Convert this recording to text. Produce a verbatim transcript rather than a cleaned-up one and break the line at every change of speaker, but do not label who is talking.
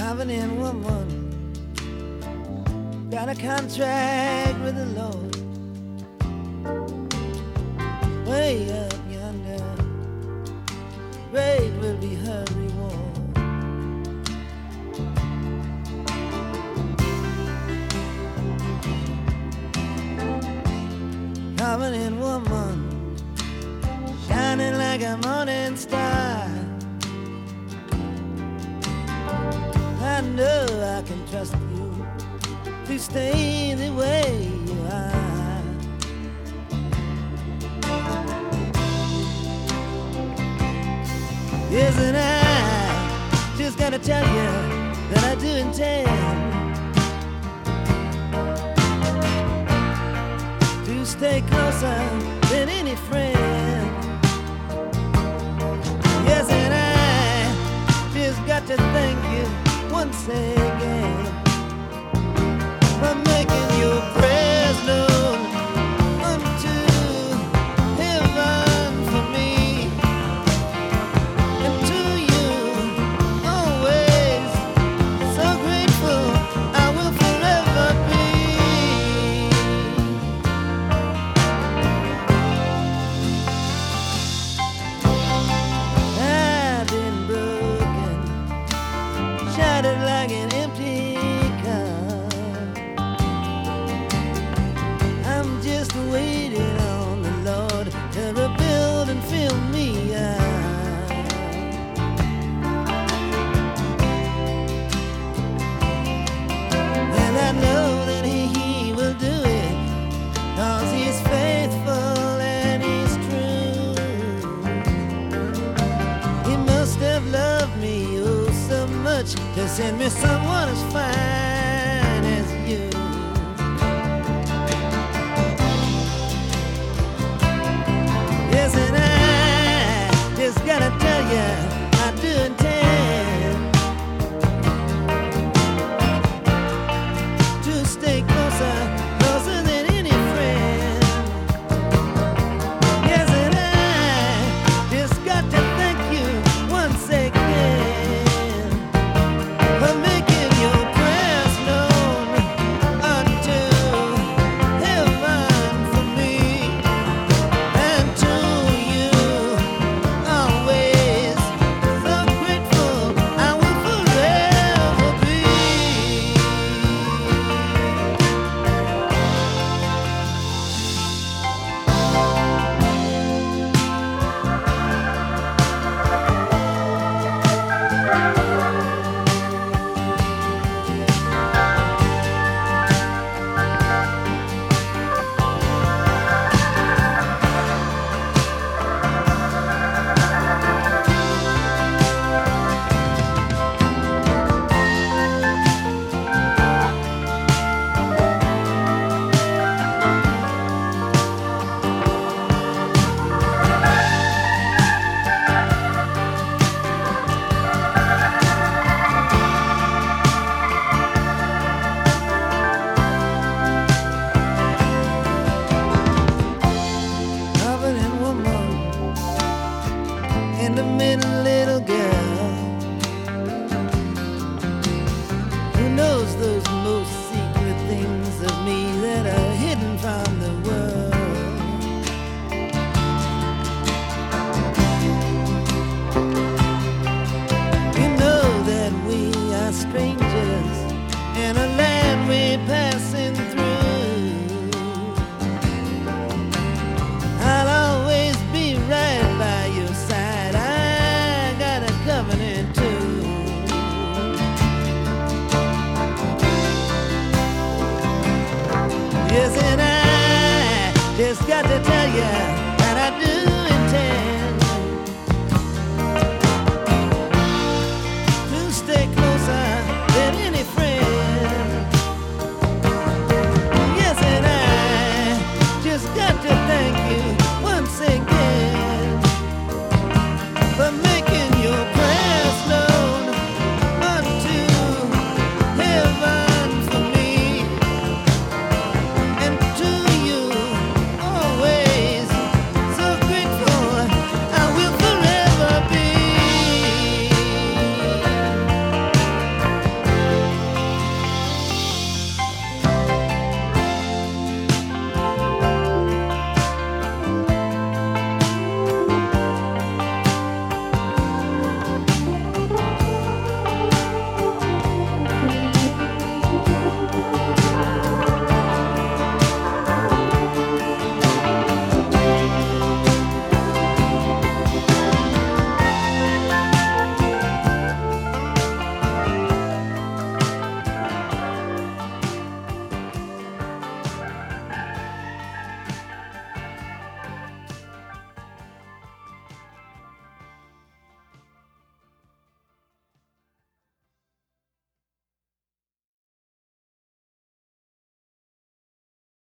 covenant woman, got a contract with the Lord. Way up yonder, great will be her reward. Covenant woman, shining like a morning star. I know I can trust you to stay the way you are. Yes, and I just gotta tell you that I do intend to stay closer than any friend. Yes, and I just got to thank you once again for making your prayers known unto heaven for me, and to you always so grateful I will forever be. I've been broken, shattered like an empty cup. I'm just waiting on the Lord to rebuild and fill me up. And I know that he, he will do it, 'cause he's faithful and he's true. He must have loved me oh so much to send me someone as fine as you. Yes, and I just gotta tell you, I do intend to stay closer, closer than any friend. Yes, and I just got to thank you once again for making your prayers known unto heaven for me, and to you always so grateful I will forever be. Covenant woman, independent little girl who knows those most secret things of me that are hidden from the world. You know that we are strangers in a land we're passing through. I'll always be right by your side. I got a covenant too. Yes, and I just got to tell you that I do intend to stay